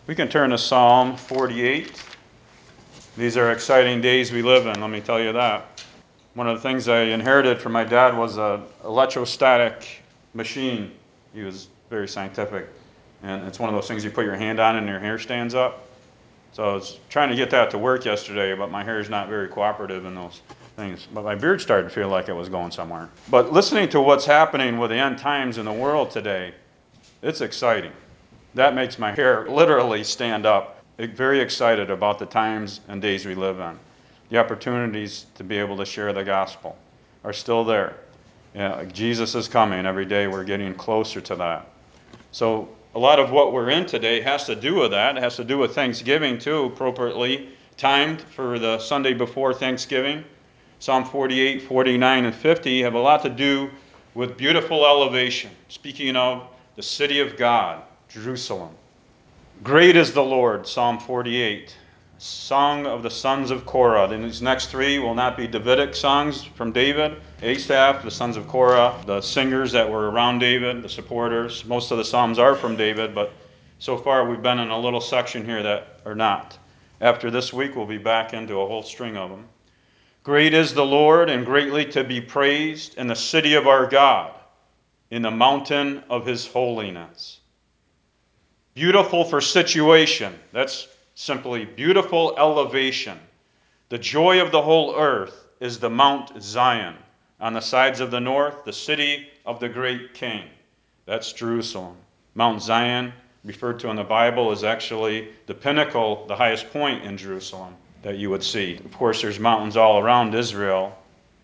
We can turn to Psalm 48. These are exciting days we live in, let me tell you that. One of the things I inherited from my dad was an electrostatic machine. He was very scientific. And it's one of those things you put your hand on and your hair stands up. So I was trying to get that to work yesterday, but my hair is not very cooperative in those things. But my beard started to feel like it was going somewhere. But listening to what's happening with the end times in the world today, it's exciting. That makes my hair literally stand up. Very excited about the times and days we live in. The opportunities to be able to share the gospel are still there. Jesus is coming. Every day we're getting closer to that. So a lot of what we're in today has to do with that. It has to do with Thanksgiving too, appropriately timed for the Sunday before Thanksgiving. Psalm 48, 49, and 50 have a lot to do with beautiful elevation. Speaking of the city of God, Jerusalem. Great is the Lord, Psalm 48. Song of the sons of Korah. And these next three will not be Davidic songs from David. Asaph, the sons of Korah, the singers that were around David, the supporters. Most of the psalms are from David, but so far we've been in a little section here that are not. After this week, we'll be back into a whole string of them. Great is the Lord, and greatly to be praised in the city of our God, in the mountain of his holiness. Beautiful for situation. That's simply beautiful elevation. The joy of the whole earth is the Mount Zion. On the sides of the north, the city of the great king. That's Jerusalem. Mount Zion, referred to in the Bible, is actually the pinnacle, the highest point in Jerusalem that you would see. Of course, there's mountains all around Israel.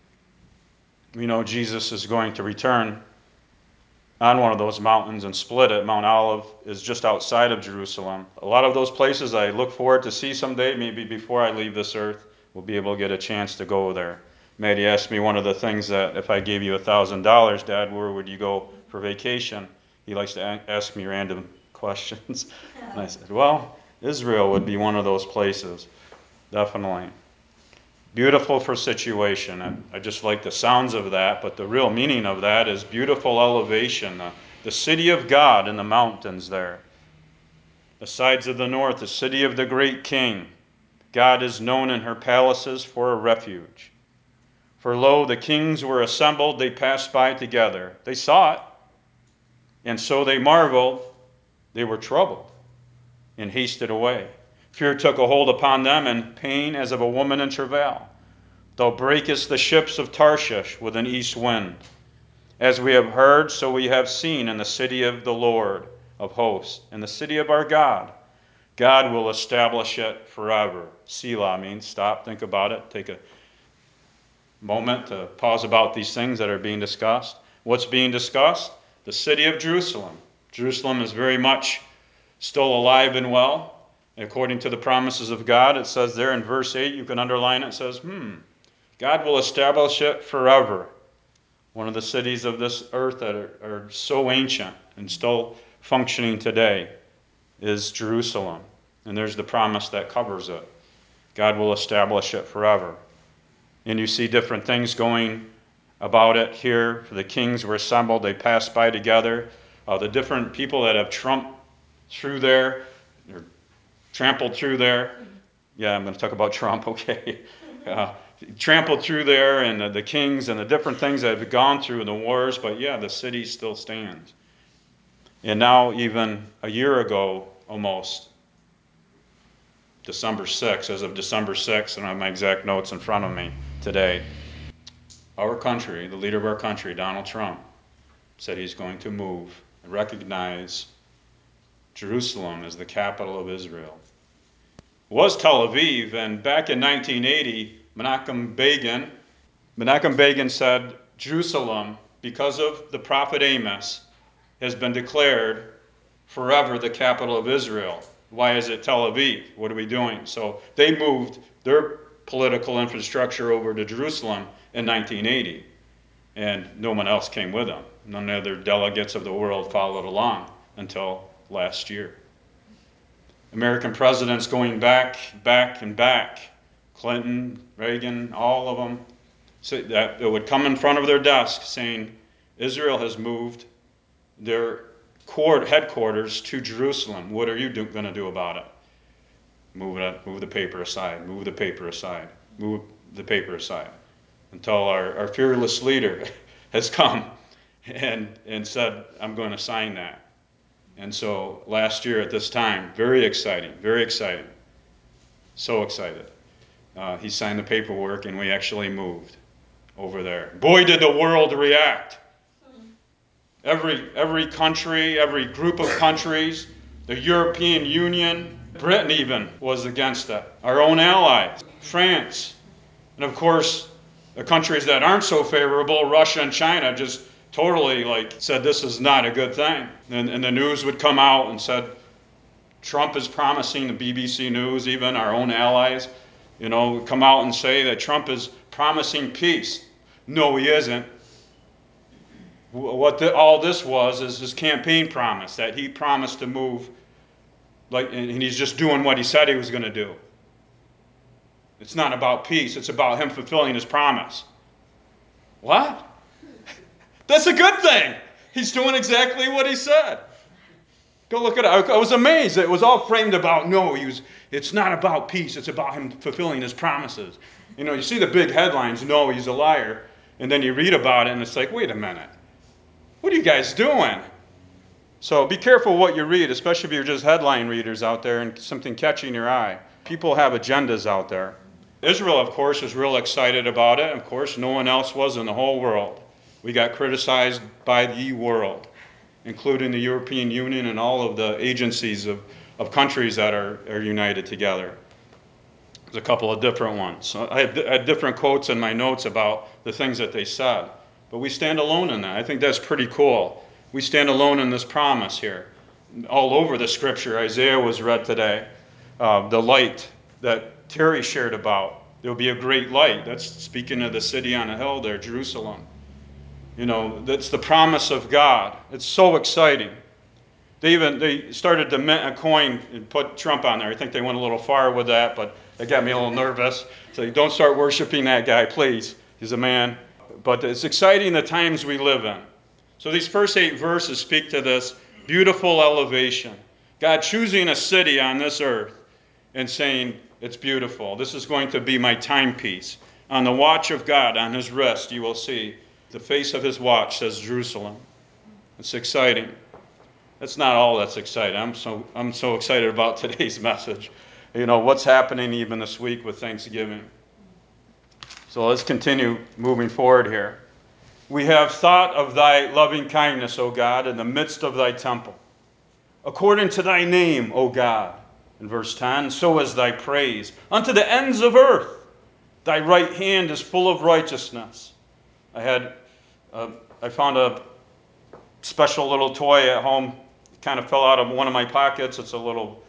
We know Jesus is going to return on one of those mountains and split it. Mount Olive is just outside of Jerusalem. A lot of those places I look forward to see someday, maybe before I leave this earth, we'll be able to get a chance to go there. Maddie asked me one of the things that if I gave you $1,000, Dad, where would you go for vacation? He likes to ask me random questions. And I said, well, Israel would be one of those places, definitely. Beautiful for situation. I just like the sounds of that, but the real meaning of that is beautiful elevation. The city of God in the mountains there. The sides of the north, the city of the great king. God is known in her palaces for a refuge. For lo, the kings were assembled, they passed by together. They saw it, and so they marveled. They were troubled and hasted away. Fear took a hold upon them, and pain as of a woman in travail. Thou breakest the ships of Tarshish with an east wind. As we have heard, so we have seen in the city of the Lord of hosts, in the city of our God. God will establish it forever. Selah means stop, think about it, take a moment to pause about these things that are being discussed. What's being discussed? The city of Jerusalem. Jerusalem is very much still alive and well. According to the promises of God, it says there in verse 8, you can underline it, it says, God will establish it forever. One of the cities of this earth that are so ancient and still functioning today is Jerusalem. And there's the promise that covers it. God will establish it forever. And you see different things going about it here. The kings were assembled, they passed by together. The different people that have trampled through there. Yeah, I'm going to talk about Trump, okay. Trampled through there, and the kings and the different things that have gone through in the wars, but yeah, the city still stands. And now, even a year ago, almost, December 6th, as of December 6th, and I have my exact notes in front of me today, our country, the leader of our country, Donald Trump, said he's going to move and recognize Jerusalem as the capital of Israel. It was Tel Aviv, and back in 1980, Menachem Begin said, Jerusalem, because of the prophet Amos, has been declared forever the capital of Israel. Why is it Tel Aviv? What are we doing? So they moved their political infrastructure over to Jerusalem in 1980, and no one else came with them. None of the other delegates of the world followed along until last year. American presidents going back, and back, Clinton, Reagan, all of them, so that it would come in front of their desk saying, Israel has moved their headquarters to Jerusalem. What are you going to do about it? Move the paper aside, move the paper aside, move the paper aside, until our fearless leader has come and said, I'm going to sign that. And so last year at this time, very exciting, so excited. He signed the paperwork and we actually moved over there. Boy, did the world react. Every country, every group of countries, the European Union, Britain even was against it. Our own allies, France, and of course, the countries that aren't so favorable, Russia and China, just totally said this is not a good thing. And the news would come out and said, Trump is promising, the BBC News, even our own allies, would come out and say that Trump is promising peace. No, he isn't. What all this was is his campaign promise, that he promised to move, and he's just doing what he said he was going to do. It's not about peace, it's about him fulfilling his promise. What? That's a good thing. He's doing exactly what he said. Go look at it. I was amazed. It was all framed about, no, it's not about peace, it's about him fulfilling his promises. You see the big headlines, no, he's a liar. And then you read about it and it's like, wait a minute. What are you guys doing? So be careful what you read, especially if you're just headline readers out there and something catching your eye. People have agendas out there. Israel, of course, was real excited about it. Of course, no one else was in the whole world. We got criticized by the world, including the European Union and all of the agencies of countries that are united together. There's a couple of different ones. So I had different quotes in my notes about the things that they said. But we stand alone in that. I think that's pretty cool. We stand alone in this promise here. All over the scripture, Isaiah was read today. The light that Terry shared about. There will be a great light. That's speaking of the city on a hill there, Jerusalem. That's the promise of God. It's so exciting. They started to mint a coin and put Trump on there. I think they went a little far with that, but it got me a little nervous. So don't start worshiping that guy, please. He's a man. But it's exciting the times we live in. So these first 8 verses speak to this beautiful elevation. God choosing a city on this earth and saying, it's beautiful. This is going to be my timepiece. On the watch of God, on his wrist, you will see the face of his watch says Jerusalem. It's exciting. That's not all that's exciting. I'm so excited about today's message. What's happening even this week with Thanksgiving. So let's continue moving forward here. We have thought of thy loving kindness, O God, in the midst of thy temple. According to thy name, O God, in verse 10, so is thy praise unto the ends of earth. Thy right hand is full of righteousness. I found a special little toy at home. It kind of fell out of one of my pockets. It's a little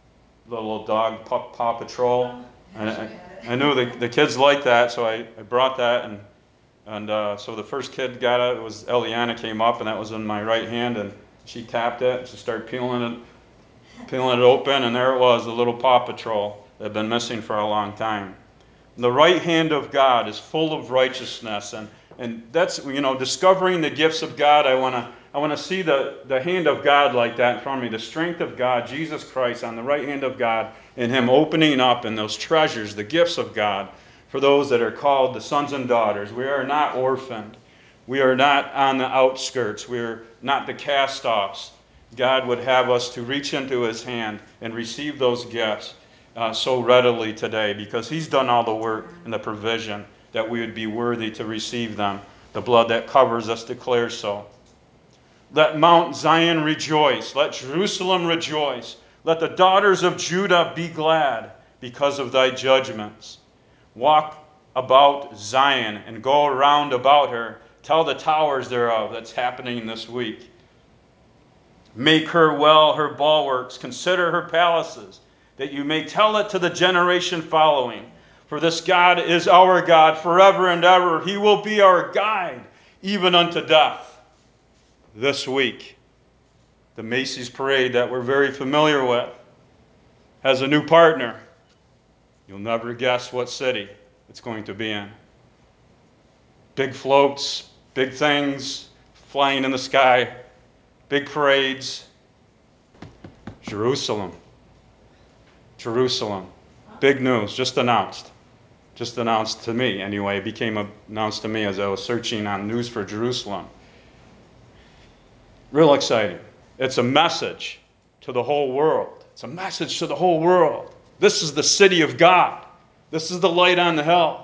dog, Paw Patrol. And I knew the kids liked that, so I brought that. And so the first kid got it. It was Eliana came up, and that was in my right hand. And she tapped it. She started peeling it open, and there it was, the little Paw Patrol that had been missing for a long time. The right hand of God is full of righteousness, and that's, discovering the gifts of God. I want to see the hand of God like that in front of me, the strength of God, Jesus Christ on the right hand of God, and him opening up in those treasures, the gifts of God, for those that are called the sons and daughters. We are not orphaned. We are not on the outskirts. We are not the cast-offs. God would have us to reach into his hand and receive those gifts so readily today, because he's done all the work and the provision that we would be worthy to receive them. The blood that covers us declares so. Let Mount Zion rejoice. Let Jerusalem rejoice. Let the daughters of Judah be glad because of thy judgments. Walk about Zion and go around about her. Tell the towers thereof. That's happening this week. Make her well her bulwarks. Consider her palaces, that you may tell it to the generation following. For this God is our God forever and ever. He will be our guide, even unto death. This week, the Macy's Parade that we're very familiar with has a new partner. You'll never guess what city it's going to be in. Big floats, big things flying in the sky. big parades. Jerusalem. Jerusalem. Big news, just announced. Just announced to me, anyway. It became announced to me as I was searching on news for Jerusalem. Real exciting. It's a message to the whole world. It's a message to the whole world. This is the city of God. This is the light on the hill.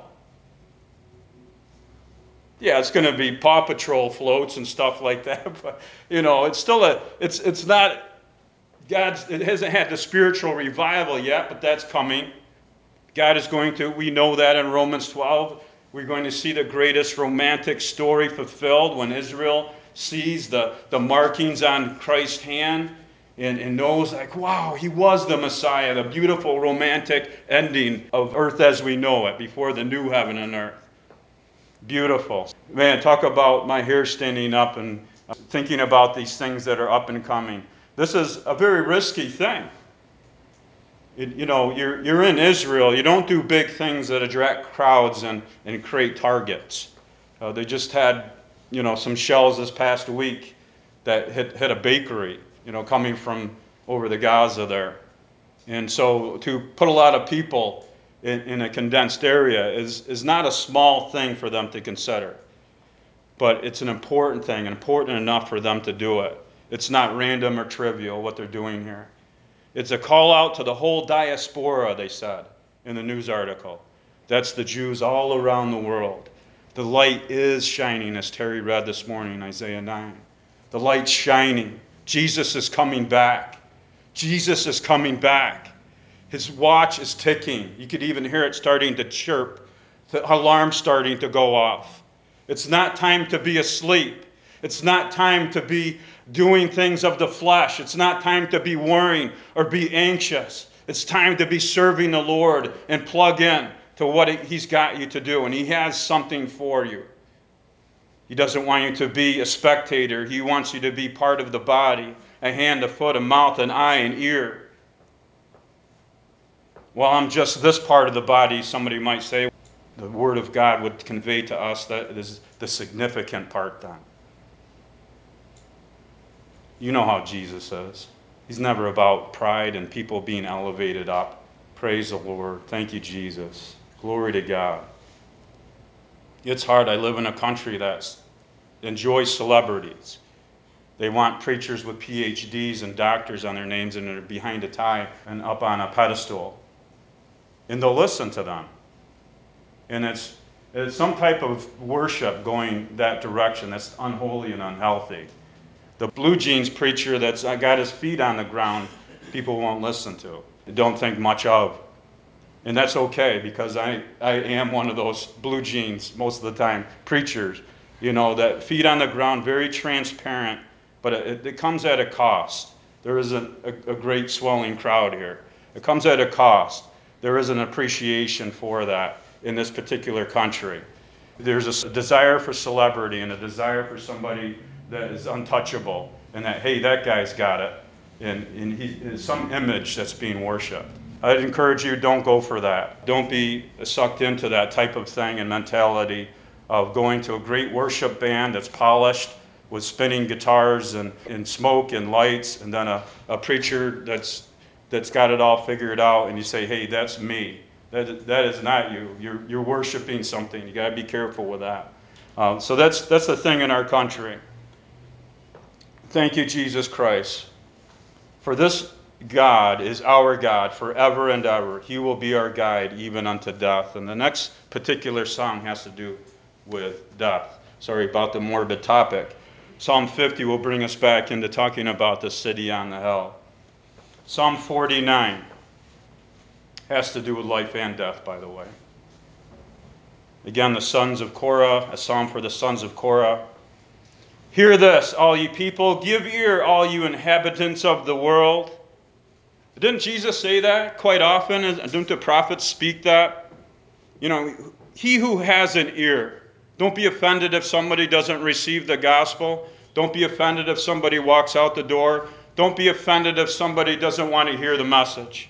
Yeah, it's going to be Paw Patrol floats and stuff like that, but it's still it's not it hasn't had the spiritual revival yet, but that's coming. God is going to, we know that in Romans 12, we're going to see the greatest romantic story fulfilled when Israel sees the markings on Christ's hand and knows, like, wow, he was the Messiah, the beautiful romantic ending of earth as we know it before the new heaven and earth. Beautiful. Man, talk about my hair standing up and thinking about these things that are up and coming. This is a very risky thing. You're in Israel. You don't do big things that attract crowds and create targets. They just had, some shells this past week that hit a bakery, coming from over the Gaza there. And so to put a lot of people in a condensed area is not a small thing for them to consider. But it's an important thing, important enough for them to do it. It's not random or trivial what they're doing here. It's a call out to the whole diaspora, they said in the news article. That's the Jews all around the world. The light is shining, as Terry read this morning, Isaiah 9. The light's shining. Jesus is coming back. Jesus is coming back. His watch is ticking. You could even hear it starting to chirp, the alarm starting to go off. It's not time to be asleep. It's not time to be doing things of the flesh. It's not time to be worrying or be anxious. It's time to be serving the Lord and plug in to what He's got you to do. And He has something for you. He doesn't want you to be a spectator. He wants you to be part of the body, a hand, a foot, a mouth, an eye, an ear. Well, I'm just this part of the body, somebody might say. The Word of God would convey to us that is the significant part then. You know how Jesus is. He's never about pride and people being elevated up. Praise the Lord. Thank you, Jesus. Glory to God. It's hard. I live in a country that enjoys celebrities. They want preachers with PhDs and doctors on their names and they're behind a tie and up on a pedestal. And they'll listen to them. And it's some type of worship going that direction that's unholy and unhealthy. The blue jeans preacher that's got his feet on the ground, people won't listen to, don't think much of. And that's okay, because I am one of those blue jeans most of the time, preachers, that feet on the ground, very transparent, but it comes at a cost. There isn't a great swelling crowd here. It comes at a cost. There is an appreciation for that in this particular country. There's a desire for celebrity and a desire for somebody that is untouchable, and that, hey, that guy's got it, and he is some image that's being worshipped. I'd encourage you, don't go for that. Don't be sucked into that type of thing and mentality of going to a great worship band that's polished with spinning guitars and smoke and lights, and then a preacher that's got it all figured out, and you say, hey, that's me. That is not you. You're worshiping something. You got to be careful with that. So that's the thing in our country. Thank you, Jesus Christ. For this God is our God forever and ever. He will be our guide even unto death. And the next particular song has to do with death. Sorry about the morbid topic. Psalm 50 will bring us back into talking about the city on the hill. Psalm 49 has to do with life and death, by the way. Again, the sons of Korah, a psalm for the sons of Korah. Hear this, all ye people. Give ear, all you inhabitants of the world. Didn't Jesus say that quite often? Don't the prophets speak that? He who has an ear. Don't be offended if somebody doesn't receive the gospel. Don't be offended if somebody walks out the door. Don't be offended if somebody doesn't want to hear the message.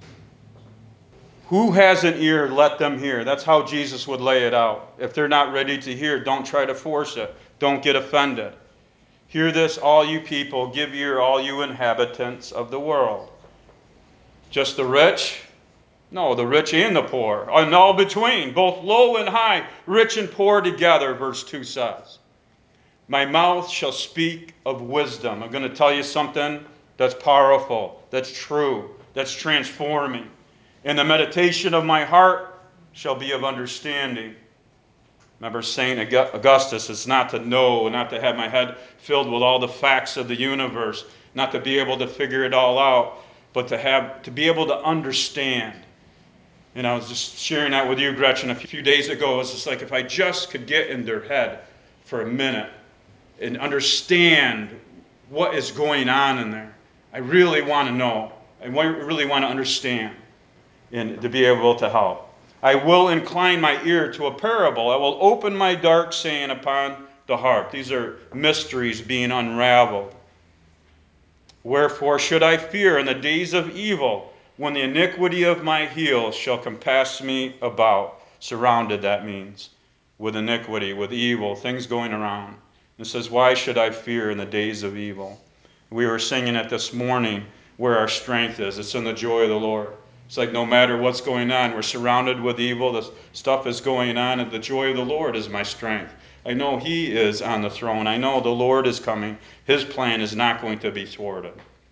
Who has an ear, let them hear. That's how Jesus would lay it out. If they're not ready to hear, don't try to force it. Don't get offended. Hear this, all you people, give ear, all you inhabitants of the world. Just the rich? No, the rich and the poor, and all between, both low and high, rich and poor together, verse 2 says. My mouth shall speak of wisdom. I'm going to tell you something that's powerful, that's true, that's transforming. And the meditation of my heart shall be of understanding. Remember St. Augustus, it's not to know, not to have my head filled with all the facts of the universe, not to be able to figure it all out, but to be able to understand. And I was just sharing that with you, Gretchen, a few days ago. It was just like if I just could get in their head for a minute and understand what is going on in there. I really want to know. I really want to understand and to be able to help. I will incline my ear to a parable. I will open my dark saying upon the harp. These are mysteries being unraveled. Wherefore should I fear in the days of evil, when the iniquity of my heel shall compass me about? Surrounded, that means, with iniquity, with evil, things going around. It says, why should I fear in the days of evil? We were singing it this morning, where our strength is. It's in the joy of the Lord. It's like no matter what's going on, we're surrounded with evil. This stuff is going on, and the joy of the Lord is my strength. I know He is on the throne. I know the Lord is coming. His plan is not going to be thwarted.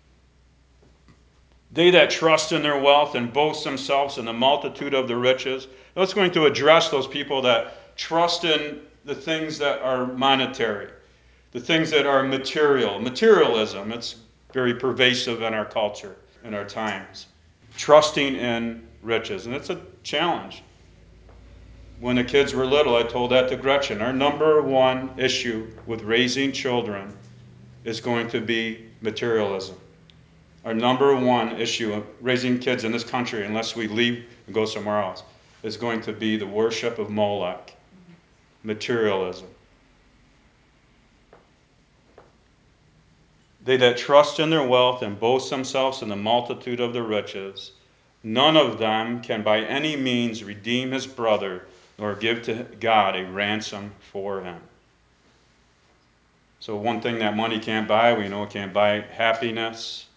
They that trust in their wealth and boast themselves in the multitude of the riches. That's going to address those people that trust in the things that are monetary, the things that are material. Materialism, it's very pervasive in our culture, in our times. Trusting in riches. And it's a challenge. When the kids were little, I told that to Gretchen. Our number one issue with raising children is going to be materialism. Our number one issue of raising kids in this country, unless we leave and go somewhere else, is going to be the worship of Molech, materialism. They that trust in their wealth and boast themselves in the multitude of the riches, none of them can by any means redeem his brother, nor give to God a ransom for him. So one thing that money can't buy, we know it can't buy happiness.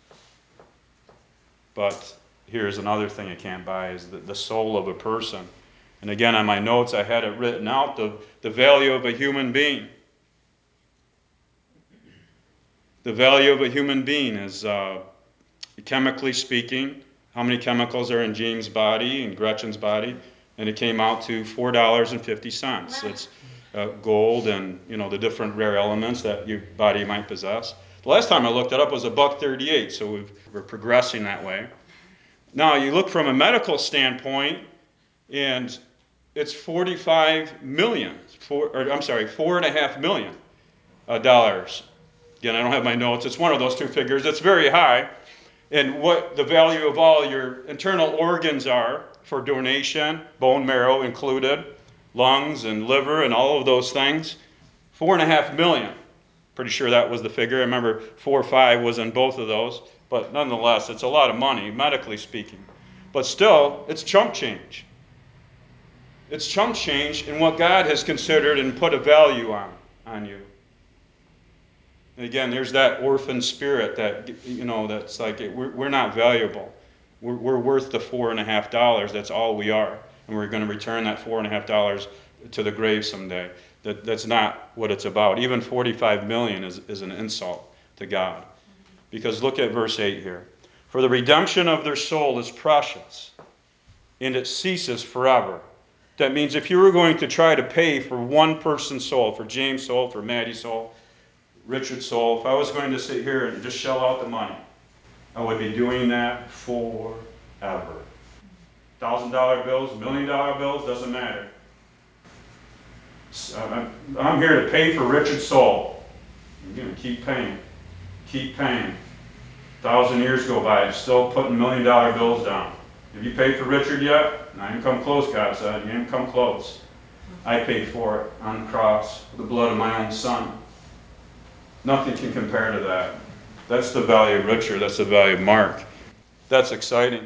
But here's another thing it can't buy, is the soul of a person. And again, on my notes, I had it written out, the value of a human being. The value of a human being is, chemically speaking, how many chemicals are in James' body and Gretchen's body? And it came out to $4.50. It's gold and the different rare elements that your body might possess. The last time I looked it up was $1.38, so we're progressing that way. Now you look from a medical standpoint, and it's $4.5 million dollars. Again, I don't have my notes. It's one of those two figures. It's very high. And what the value of all your internal organs are for donation, bone marrow included, lungs and liver and all of those things, $4.5 million. Pretty sure that was the figure. I remember 4 or 5 was in both of those. But nonetheless, it's a lot of money, medically speaking. But still, it's chump change. It's chump change in what God has considered and put a value on you. And again, there's that orphan spirit that, that's like, we're not valuable. We're worth the $4.50. That's all we are. And we're going to return that $4.50 to the grave someday. That's not what it's about. Even $45 million is an insult to God. Because look at verse 8 here. For the redemption of their soul is precious, and it ceases forever. That means if you were going to try to pay for one person's soul, for James' soul, for Maddie's soul, Richard's soul, if I was going to sit here and just shell out the money, I would be doing that forever. $1,000 bills, $1 million bills, doesn't matter. I'm here to pay for Richard's soul. I'm going to keep paying. Keep paying. 1,000 years go by, still putting $1 million bills down. Have you paid for Richard yet? I haven't come close, God said. You haven't come close. I paid for it on the cross with the blood of my own son. Nothing can compare to that. That's the value of Richard. That's the value of Mark. That's exciting.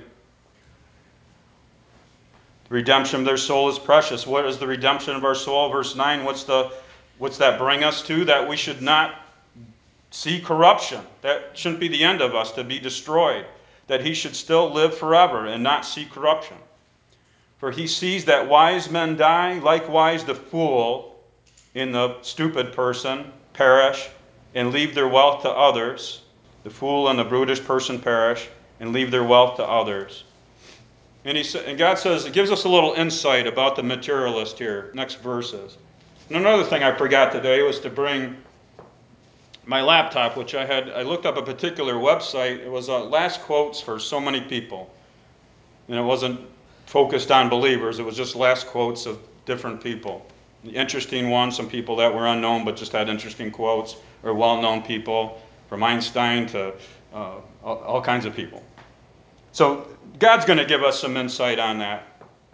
The redemption of their soul is precious. What is the redemption of our soul? Verse 9, what's that bring us to? That we should not see corruption. That shouldn't be the end of us, to be destroyed. That he should still live forever and not see corruption. For he sees that wise men die, likewise the fool in the stupid person perish and leave their wealth to others. The fool and the brutish person perish and leave their wealth to others. And God says, it gives us a little insight about the materialist here. Next verses. And another thing I forgot today was to bring my laptop, which I looked up a particular website. It was last quotes for so many people. And it wasn't focused on believers. It was just last quotes of different people. The interesting ones, some people that were unknown but just had interesting quotes, or well-known people, from Einstein to all kinds of people. So God's going to give us some insight on that.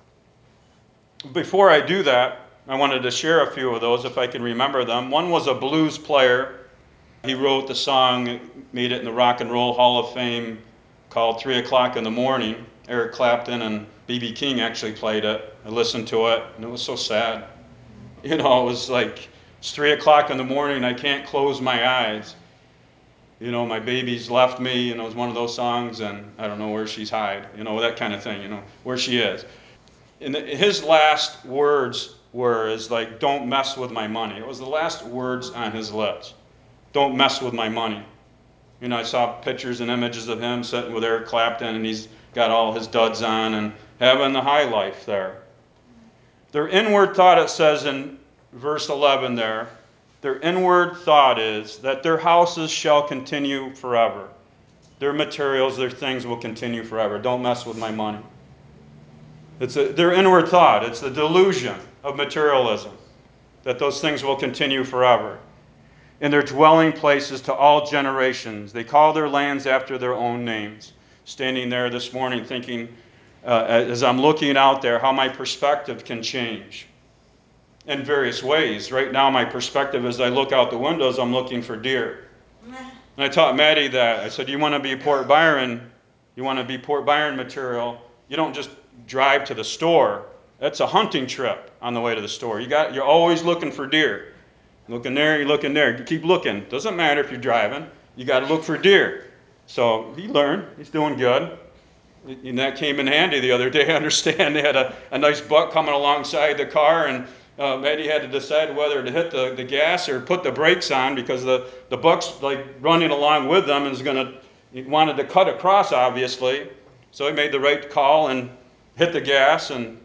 Before I do that, I wanted to share a few of those if I can remember them. One was a blues player. He wrote the song, made it in the Rock and Roll Hall of Fame, called 3 O'Clock in the Morning. Eric Clapton and B.B. King actually played it. I listened to it, and it was so sad. You know, it was like, it's 3 o'clock in the morning, I can't close my eyes. You know, my baby's left me, you know, it's one of those songs, and I don't know where she's hid, you know, that kind of thing, you know, where she is. And his last words is like, don't mess with my money. It was the last words on his lips. Don't mess with my money. You know, I saw pictures and images of him sitting with Eric Clapton, and he's got all his duds on and having the high life there. Their inward thought, it says in verse 11 there, their inward thought is that their houses shall continue forever. Their materials, their things will continue forever. Don't mess with my money. It's their inward thought. It's the delusion of materialism, that those things will continue forever. In their dwelling places to all generations. They call their lands after their own names. Standing there this morning thinking, as I'm looking out there, how my perspective can change in various ways. Right now, my perspective as I look out the windows, I'm looking for deer. And I taught Maddie that. I said, you want to be Port Byron, you want to be Port Byron material, you don't just drive to the store. That's a hunting trip on the way to the store. You're always looking for deer. Looking there, you're looking there. You keep looking. Doesn't matter if you're driving. You got to look for deer. So he learned. He's doing good. And that came in handy the other day. I understand they had a nice buck coming alongside the car, and Eddie had to decide whether to hit the gas or put the brakes on, because the buck's like running along with them and he wanted to cut across, obviously. So he made the right call and hit the gas, and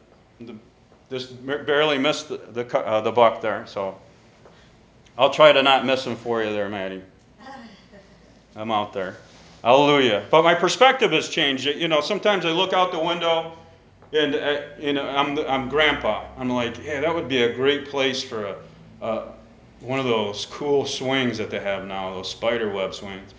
just barely missed the buck there. So I'll try to not miss him for you there, Maddie. I'm out there. Hallelujah. But my perspective has changed. You know, sometimes I look out the window and, you know, I'm grandpa. I'm like, yeah, that would be a great place for one of those cool swings that they have now, those spider web swings.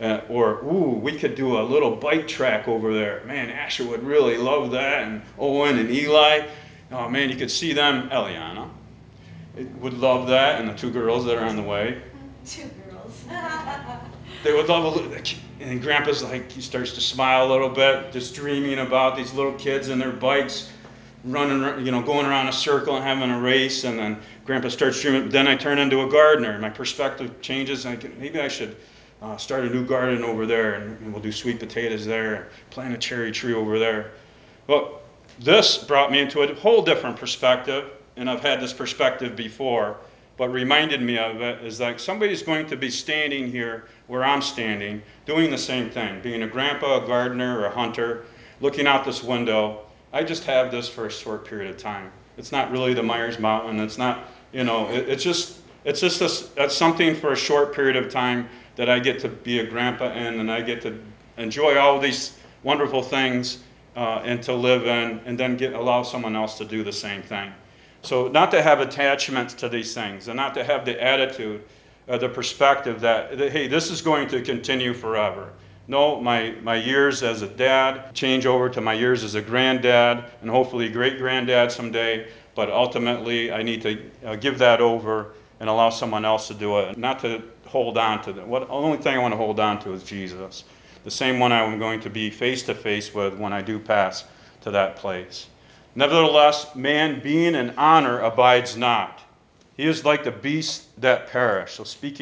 We could do a little bike track over there. Man, Asher would really love that, and Owen and Eli. Oh, man, you could see them. Eliana would love that, and the two girls that are on the way. Two girls. They would love and Grandpa's like, he starts to smile a little bit, just dreaming about these little kids and their bikes running, you know, going around a circle and having a race. And then Grandpa starts dreaming. Then I turn into a gardener. My perspective changes. And maybe I should start a new garden over there, and we'll do sweet potatoes there, and plant a cherry tree over there. Well, this brought me into a whole different perspective, and I've had this perspective before, but reminded me of it is like somebody's going to be standing here where I'm standing, doing the same thing, being a grandpa, a gardener, or a hunter, looking out this window. I just have this for a short period of time. It's not really the Myers Mountain. It's not, you know, it's just that's something for a short period of time that I get to be a grandpa in, and I get to enjoy all these wonderful things and to live in, and then allow someone else to do the same thing. So not to have attachments to these things, and not to have the attitude, the perspective that, hey, this is going to continue forever. No, my years as a dad change over to my years as a granddad, and hopefully great-granddad someday, but ultimately I need to give that over and allow someone else to do it, not to hold on to them. The only thing I want to hold on to is Jesus, the same one I'm going to be face-to-face with when I do pass to that place. Nevertheless, man being in honor abides not. He is like the beasts that perish. So speaking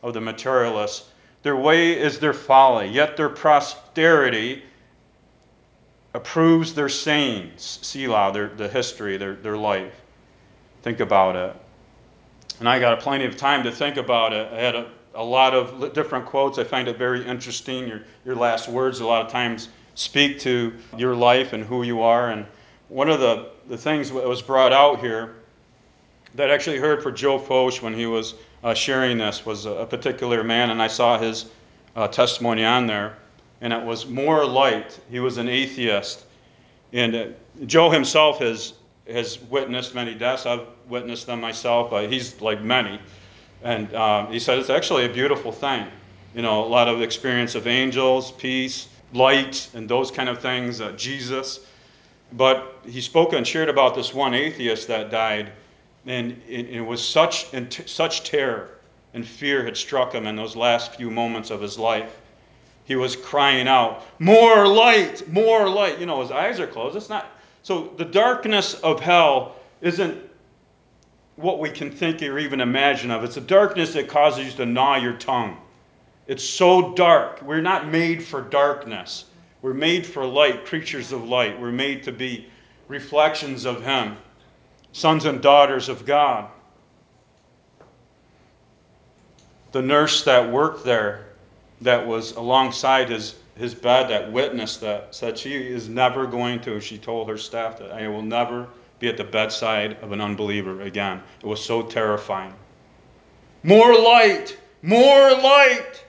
of the materialists. Their way is their folly, yet their prosperity approves their sayings. Selah, the history, their life. Think about it. And I got plenty of time to think about it. I had a lot of different quotes. I find it very interesting. Your last words a lot of times speak to your life and who you are. And one of the things that was brought out here that I actually heard for Joe Focht when he was sharing this was a particular man, and I saw his testimony on there, and it was more light. He was an atheist. And Joe himself has witnessed many deaths. I've witnessed them myself, but he's like many. And he said it's actually a beautiful thing. You know, a lot of experience of angels, peace, light, and those kind of things, Jesus. But he spoke and shared about this one atheist that died, and it was such terror and fear had struck him in those last few moments of his life. He was crying out, more light, more light. You know, his eyes are closed. It's not. So the darkness of hell isn't what we can think or even imagine of. It's a darkness that causes you to gnaw your tongue. It's so dark. We're not made for darkness. We're made for light, creatures of light. We're made to be reflections of Him, sons and daughters of God. The nurse that worked there, that was alongside his bed, that witnessed that, said she is never going to, she told her staff that I will never be at the bedside of an unbeliever again. It was so terrifying. More light! More light!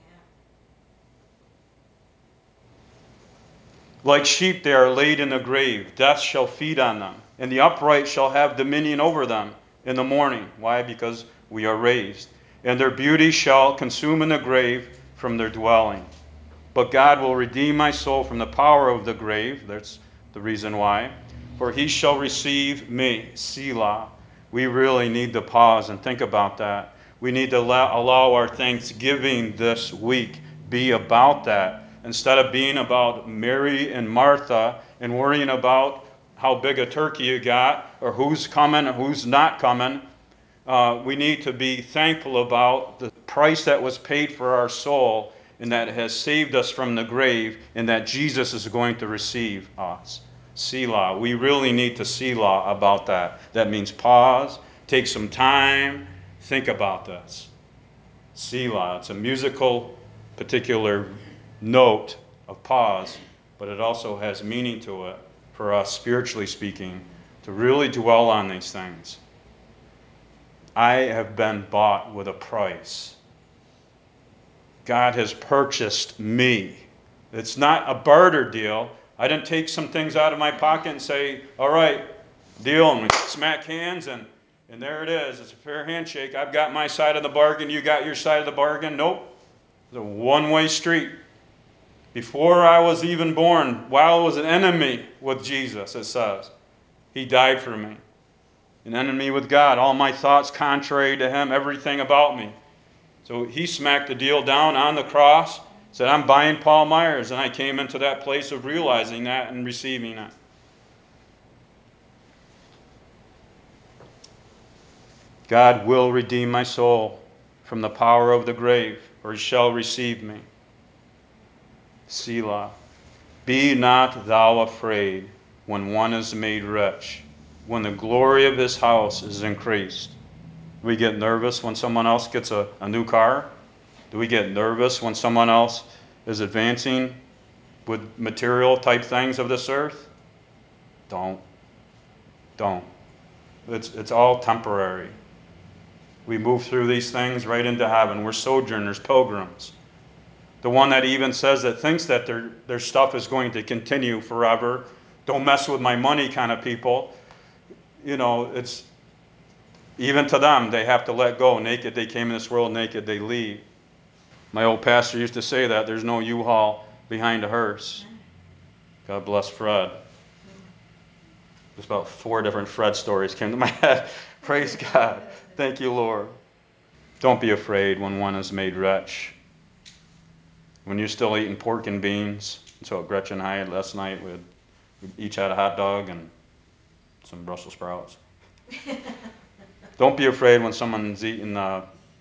Like sheep they are laid in the grave. Death shall feed on them, and the upright shall have dominion over them in the morning. Why? Because we are raised. And their beauty shall consume in the grave from their dwelling. But God will redeem my soul from the power of the grave. That's the reason why. For he shall receive me. Selah. We really need to pause and think about that. We need to allow our thanksgiving this week be about that. Instead of being about Mary and Martha and worrying about how big a turkey you got or who's coming or who's not coming, we need to be thankful about the price that was paid for our soul and that has saved us from the grave and that Jesus is going to receive us. Selah. We really need to Selah about that. That means pause, take some time, think about this. Selah. It's a musical particular note of pause, but it also has meaning to it for us, spiritually speaking, to really dwell on these things. I have been bought with a price. God has purchased me. It's not a barter deal. I didn't take some things out of my pocket and say, all right, deal, and we smack hands, and there it is. It's a fair handshake. I've got my side of the bargain. You got your side of the bargain. Nope. It's a one-way street. Before I was even born, while I was an enemy with Jesus, it says, he died for me. An enemy with God, all my thoughts contrary to him, everything about me. So he smacked the deal down on the cross, said, I'm buying Paul Myers, and I came into that place of realizing that and receiving it. God will redeem my soul from the power of the grave, or he shall receive me. Selah. Be not thou afraid when one is made rich, when the glory of his house is increased. Do we get nervous when someone else gets a new car? Do we get nervous when someone else is advancing with material type things of this earth? Don't. It's all temporary. We move through these things right into heaven. We're sojourners, pilgrims. The one that even says that thinks that their stuff is going to continue forever. Don't mess with my money kind of people. You know, it's even to them, they have to let go. Naked they came in this world, naked they leave. My old pastor used to say that there's no U-Haul behind a hearse. God bless Fred. There's about 4 different Fred stories came to my head. Praise God. Thank you, Lord. Don't be afraid when one is made rich. When you're still eating pork and beans, that's what Gretchen and I had last night. We each had a hot dog and some Brussels sprouts. Don't be afraid when someone's eating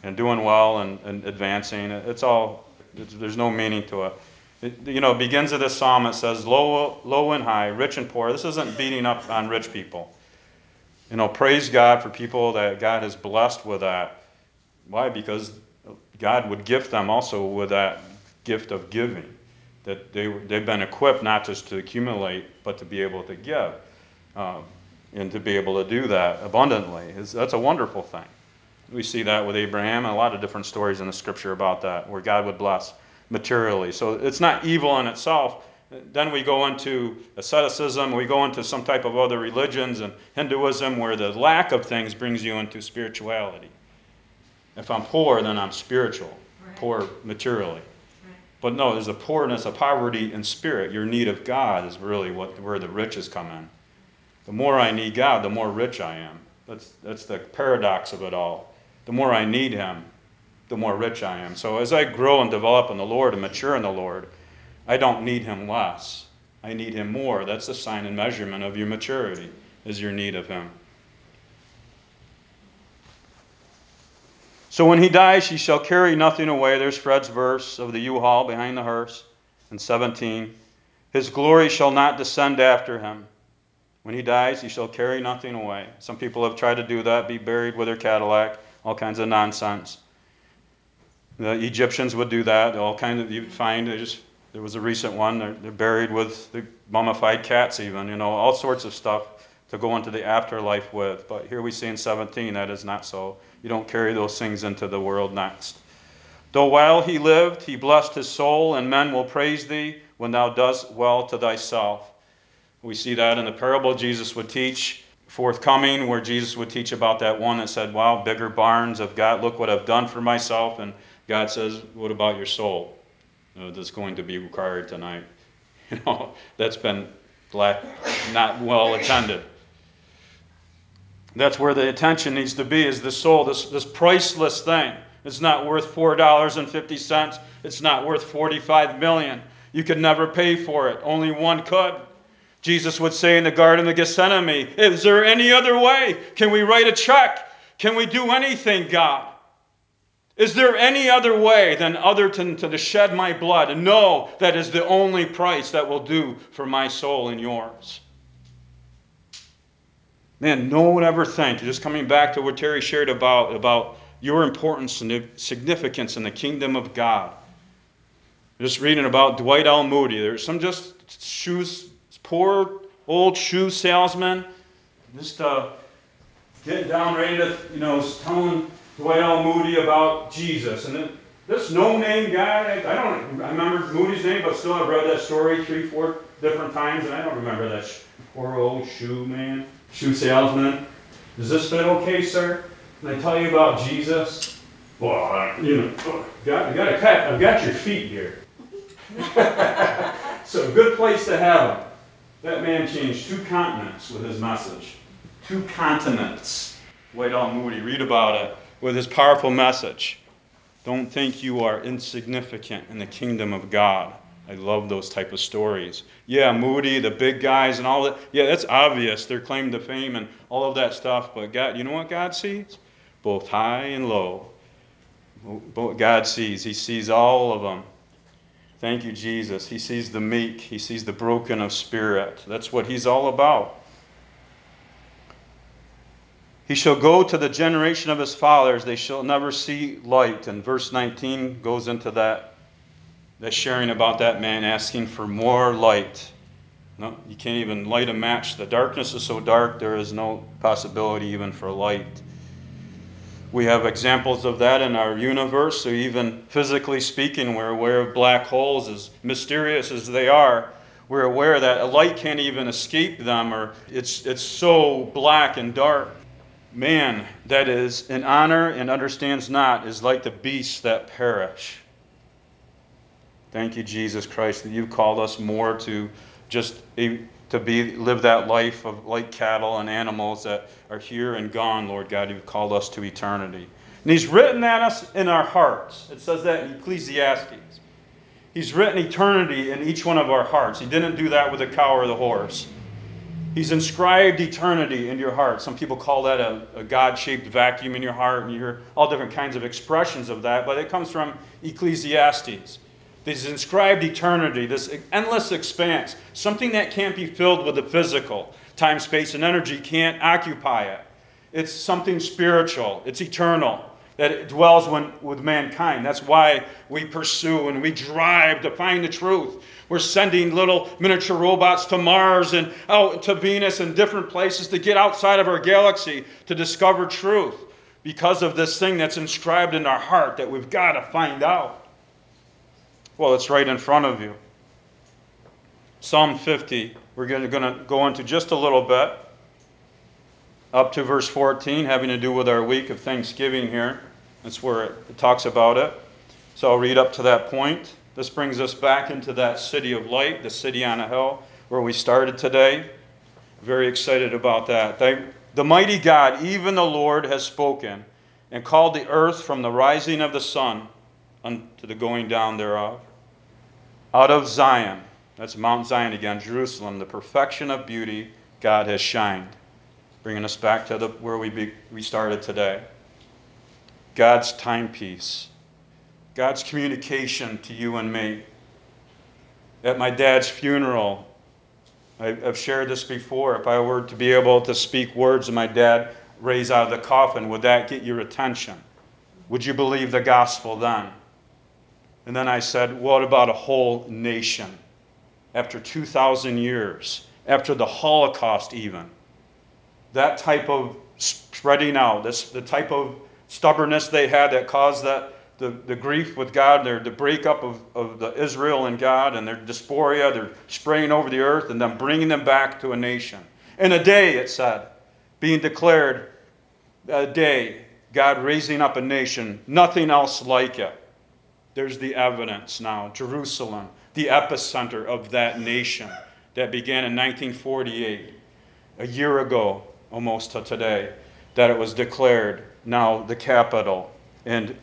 and doing well and advancing. There's no meaning to it. It begins of this psalm, it says, low and high, rich and poor. This isn't beating up on rich people. Praise God for people that God has blessed with that. Why? Because God would gift them also with that gift of giving. That they've been equipped not just to accumulate, but to be able to give. And to be able to do that abundantly. That's a wonderful thing. We see that with Abraham and a lot of different stories in the scripture about that, where God would bless materially. So it's not evil in itself. Then we go into asceticism, we go into some type of other religions and Hinduism where the lack of things brings you into spirituality. If I'm poor, then I'm spiritual, right. Poor materially. Right. But no, there's a poorness, a poverty in spirit. Your need of God is really where the riches come in. The more I need God, the more rich I am. That's the paradox of it all. The more I need Him, the more rich I am. So as I grow and develop in the Lord and mature in the Lord, I don't need Him less. I need Him more. That's the sign and measurement of your maturity, is your need of Him. So when He dies, He shall carry nothing away. There's Fred's verse of the U-Haul behind the hearse in 17. His glory shall not descend after Him. When He dies, He shall carry nothing away. Some people have tried to do that, be buried with their Cadillac, all kinds of nonsense. The Egyptians would do that. All kinds of, you find, there was a recent one, they're buried with the mummified cats even, all sorts of stuff to go into the afterlife with. But here we see in 17, that is not so. You don't carry those things into the world next. Though while He lived, He blessed His soul, and men will praise Thee when Thou dost well to Thyself. We see that in the parable Jesus would teach forthcoming, where Jesus would teach about that one that said, wow, bigger barns of God, look what I've done for myself. And God says, what about your soul? That's going to be required tonight. That's been not well attended. That's where the attention needs to be, is the soul, this priceless thing. It's not worth $4.50. It's not worth $45 million. You could never pay for it. Only one could. Jesus would say in the Garden of Gethsemane, is there any other way? Can we write a check? Can we do anything, God? Is there any other way than other than to shed my blood? And no, that is the only price that will do for my soul and yours. Man, no one ever think, just coming back to what Terry shared about your importance and significance in the kingdom of God. Just reading about Dwight L. Moody. There's some just poor old shoe salesman, just getting down ready to, telling Dwight L. Moody about Jesus. And then this no-name guy, I remember Moody's name, but still I've read that story 3-4 different times, and I don't remember that poor old shoe salesman. Does this fit okay, sir? Can I tell you about Jesus? Well, I've got your feet here. So good place to have them. That man changed 2 continents with his message. 2 continents. Dwight L. Moody, read about it, with his powerful message. Don't think you are insignificant in the kingdom of God. I love those type of stories. Yeah, Moody, the big guys and all that. Yeah, that's obvious, their claim to fame and all of that stuff. But God, you know what God sees? Both high and low. God sees. He sees all of them. Thank you, Jesus. He sees the meek. He sees the broken of spirit. That's what He's all about. He shall go to the generation of his fathers. They shall never see light. And verse 19 goes into that sharing about that man asking for more light. No, you can't even light a match. The darkness is so dark, there is no possibility even for light. We have examples of that in our universe. So even physically speaking, we're aware of black holes, as mysterious as they are. We're aware that a light can't even escape them, or it's so black and dark. Man that is in honor and understands not is like the beasts that perish. Thank you, Jesus Christ, that you called us more to just live that life of like cattle and animals that are here and gone, Lord God. You've called us to eternity. And He's written that us in our hearts. It says that in Ecclesiastes. He's written eternity in each one of our hearts. He didn't do that with the cow or the horse. He's inscribed eternity into your heart. Some people call that a God-shaped vacuum in your heart, and you hear all different kinds of expressions of that, but it comes from Ecclesiastes. This inscribed eternity, this endless expanse, something that can't be filled with the physical. Time, space, and energy can't occupy it. It's something spiritual. It's eternal, that it dwells with mankind. That's why we pursue and we drive to find the truth. We're sending little miniature robots to Mars and out to Venus and different places to get outside of our galaxy to discover truth because of this thing that's inscribed in our heart that we've got to find out. Well, it's right in front of you. Psalm 50, we're going to go into just a little bit, up to verse 14, having to do with our week of Thanksgiving here. That's where it talks about it. So I'll read up to that point. This brings us back into that city of light, the city on a hill, where we started today. Very excited about that. The mighty God, even the Lord, has spoken and called the earth from the rising of the sun unto the going down thereof. Out of Zion, that's Mount Zion again, Jerusalem, the perfection of beauty, God has shined. Bringing us back to where we started today. God's timepiece. God's communication to you and me. At my dad's funeral, I've shared this before. If I were to be able to speak words of my dad raised out of the coffin, would that get your attention? Would you believe the gospel then? And then I said, what about a whole nation? After 2,000 years, after the Holocaust even, that type of spreading out, the type of stubbornness they had that caused the grief with God, the breakup of the Israel and God, and their dysphoria, they're spraying over the earth and then bringing them back to a nation. In a day, it said, being declared a day, God raising up a nation, nothing else like it. There's the evidence now. Jerusalem, the epicenter of that nation that began in 1948, a year ago almost to today, that it was declared now the capital. And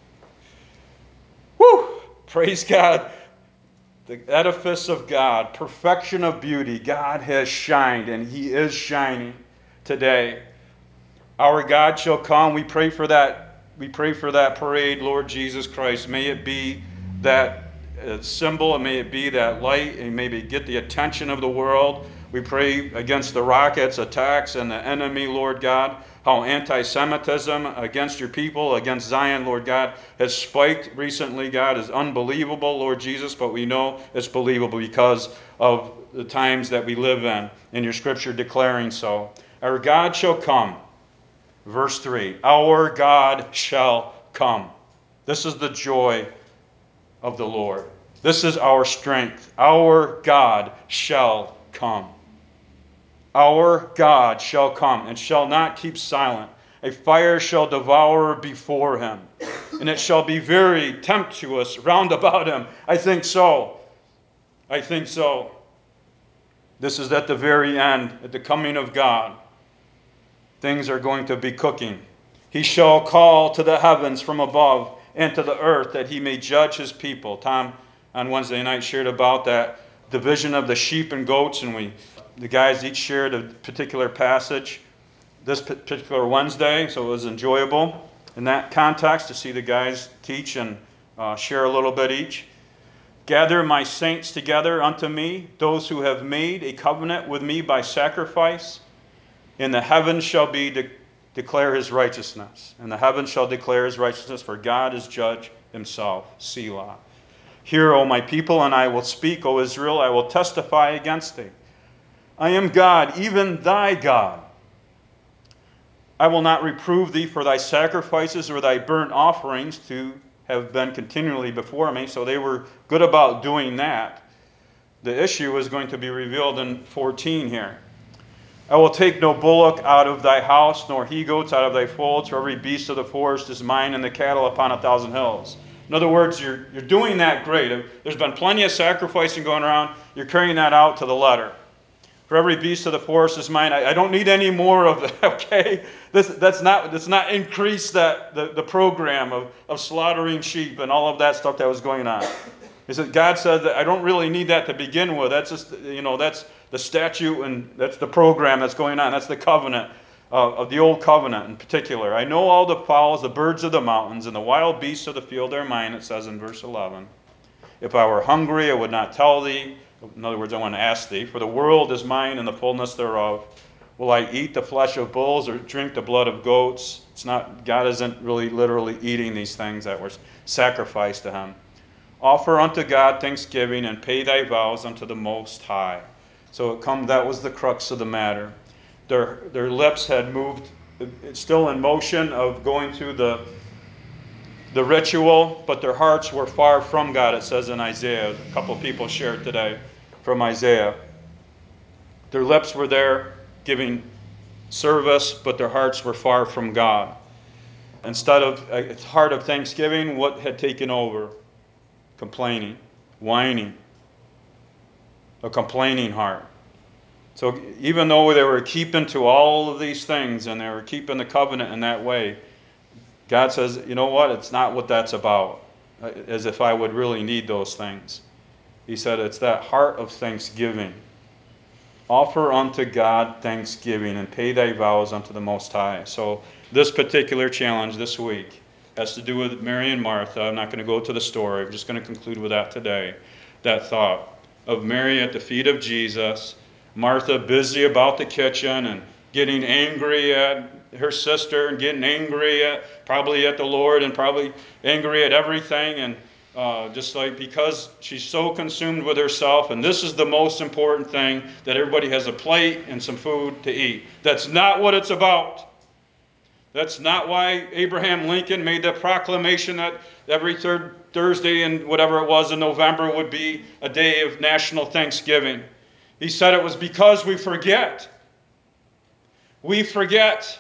praise God, the edifice of God, perfection of beauty, God has shined, and He is shining today. Our God shall come. We pray for that. We pray for that parade, Lord Jesus Christ. May it be that symbol, and may it be that light, and maybe get the attention of the world. We pray against the rockets, attacks, and the enemy, Lord God. How anti-Semitism against your people, against Zion, Lord God, has spiked recently, God, is unbelievable, Lord Jesus, but we know it's believable because of the times that we live in your scripture declaring so. Our God shall come. Verse 3, our God shall come. This is the joy of the Lord. This is our strength. Our God shall come. Our God shall come and shall not keep silent. A fire shall devour before him, and it shall be very tempestuous round about him. I think so. I think so. This is at the very end, at the coming of God. Things are going to be cooking. He shall call to the heavens from above and to the earth that he may judge his people. Tom on Wednesday night shared about that division of the sheep and goats, and the guys each shared a particular passage this particular Wednesday, so it was enjoyable in that context to see the guys teach and share a little bit each. Gather my saints together unto me, those who have made a covenant with me by sacrifice. In the heavens shall be declare his righteousness. And the heavens shall declare his righteousness, for God is judge himself. Selah. Hear, O my people, and I will speak, O Israel, I will testify against thee. I am God, even thy God. I will not reprove thee for thy sacrifices or thy burnt offerings to have been continually before me. So they were good about doing that. The issue is going to be revealed in 14 here. I will take no bullock out of thy house, nor he-goats out of thy folds, for every beast of the forest is mine, and the cattle upon 1,000 hills. In other words, you're doing that great. There's been plenty of sacrificing going around. You're carrying that out to the letter. For every beast of the forest is mine. I don't need any more of that, okay? That's not increase the program of slaughtering sheep and all of that stuff that was going on. He said, God said that I don't really need that to begin with. That's just, that's the statute and that's the program that's going on. That's the covenant of the old covenant in particular. I know all the fowls, the birds of the mountains, and the wild beasts of the field are mine, it says in verse 11. If I were hungry, I would not tell thee. In other words, I want to ask thee, for the world is mine and the fullness thereof. Will I eat the flesh of bulls or drink the blood of goats? It's not, God isn't really literally eating these things that were sacrificed to him. Offer unto God thanksgiving and pay thy vows unto the Most High. So that was the crux of the matter. Their lips had moved, it's still in motion of going through the ritual, but their hearts were far from God, it says in Isaiah. A couple people shared today from Isaiah. Their lips were there giving service, but their hearts were far from God. Instead of a heart of thanksgiving, what had taken over? Complaining, whining, a complaining heart. So even though they were keeping to all of these things and they were keeping the covenant in that way, God says, you know what? It's not what that's about, as if I would really need those things. He said it's that heart of thanksgiving. Offer unto God thanksgiving and pay thy vows unto the Most High. So this particular challenge this week has to do with Mary and Martha. I'm not going to go to the story. I'm just going to conclude with that today. That thought of Mary at the feet of Jesus, Martha busy about the kitchen and getting angry at her sister and getting angry probably at the Lord and probably angry at everything, and just like because she's so consumed with herself, and this is the most important thing, that everybody has a plate and some food to eat. That's not what it's about. That's not why Abraham Lincoln made the proclamation that every third Thursday in whatever it was in November would be a day of national Thanksgiving. He said it was because we forget. We forget.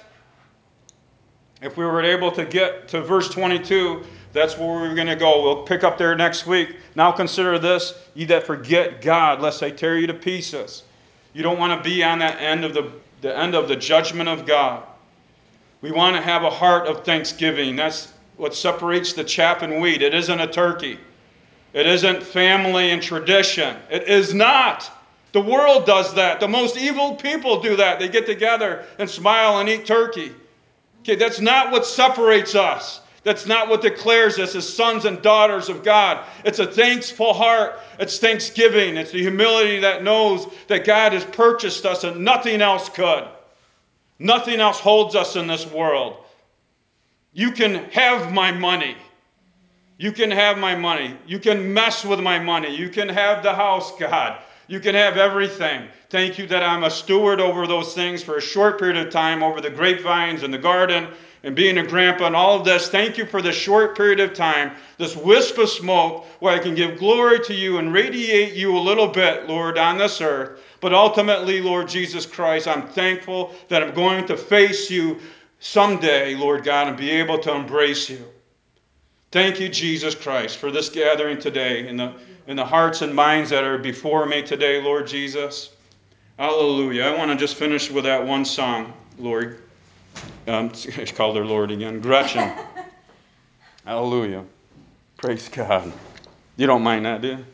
If we were able to get to verse 22, that's where we're going to go. We'll pick up there next week. Now consider this, ye that forget God, lest I tear you to pieces. You don't want to be on that end of the end of the judgment of God. We want to have a heart of thanksgiving. That's what separates the chaff and wheat. It isn't a turkey. It isn't family and tradition. It is not. The world does that. The most evil people do that. They get together and smile and eat turkey. Okay, that's not what separates us. That's not what declares us as sons and daughters of God. It's a thankful heart. It's thanksgiving. It's the humility that knows that God has purchased us and nothing else could. Nothing else holds us in this world. You can have my money. You can have my money. You can mess with my money. You can have the house, God. You can have everything. Thank you that I'm a steward over those things for a short period of time, over the grapevines and the garden and being a grandpa and all of this. Thank you for this short period of time, this wisp of smoke where I can give glory to you and radiate you a little bit, Lord, on this earth. But ultimately, Lord Jesus Christ, I'm thankful that I'm going to face you someday, Lord God, and be able to embrace you. Thank you, Jesus Christ, for this gathering today in the hearts and minds that are before me today, Lord Jesus. Hallelujah. I want to just finish with that one song, Lord. I called her Lord again. Gretchen. Hallelujah. Praise God. You don't mind that, do you?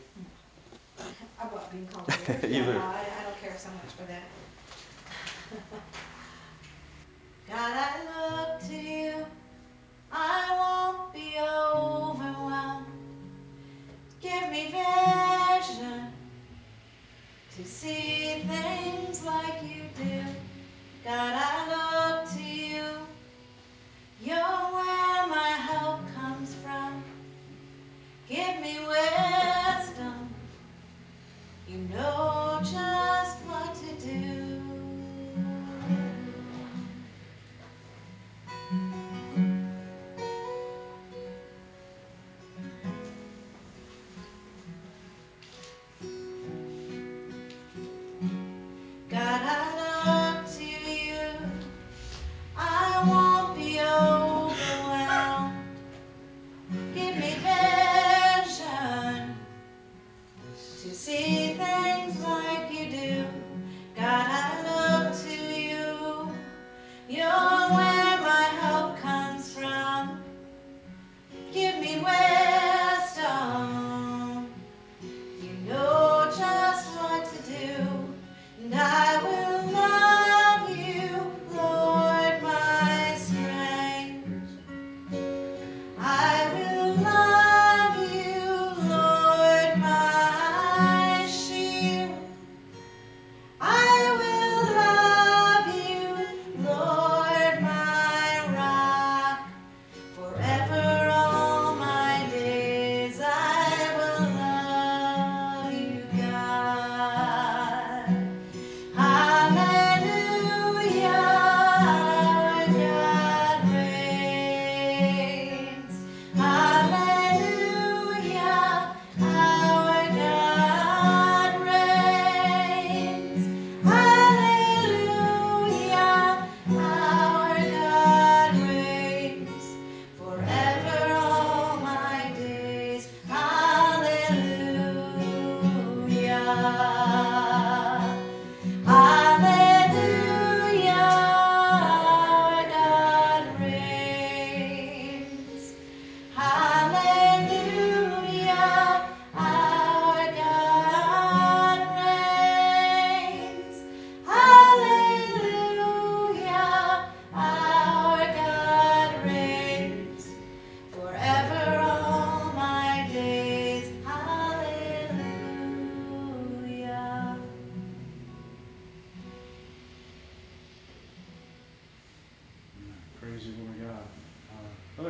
I'm not being called Lord. Either. No, I don't care so much for that. God, I look to you. I won't be overwhelmed. Give me vision to see things like you do. God, I look to you. You're where my help comes from. Give me wisdom. You know just what to do. God, I look to you.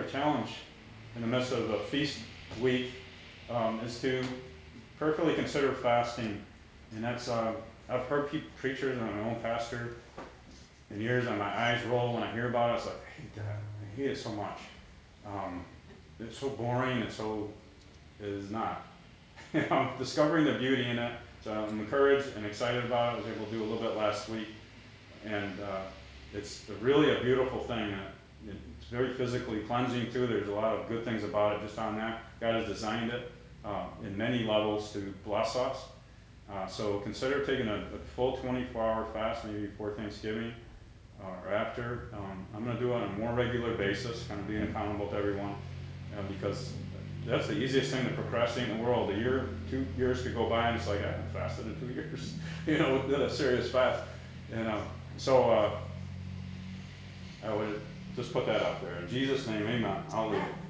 challenge in the midst of the feast week is to prayerfully consider fasting. And that's, I've heard preachers and my own pastor in years, and my eyes roll when I hear about it. It's like, I hate that. I hate it so much. It's so boring, and so it is not. I'm discovering the beauty in it. So I'm encouraged and excited about it. I was able to do a little bit last week, and it's really a beautiful thing. It's very physically cleansing too. There's a lot of good things about it just on that. God has designed it in many levels to bless us. So consider taking a full 24-hour fast, maybe before Thanksgiving or after. I'm going to do it on a more regular basis, kind of being accountable to everyone, because that's the easiest thing to procrastinate in the world. A year, 2 years could go by, and it's like, I haven't fasted in 2 years, did a serious fast. And so I would just put that out there. In Jesus' name, amen. Hallelujah.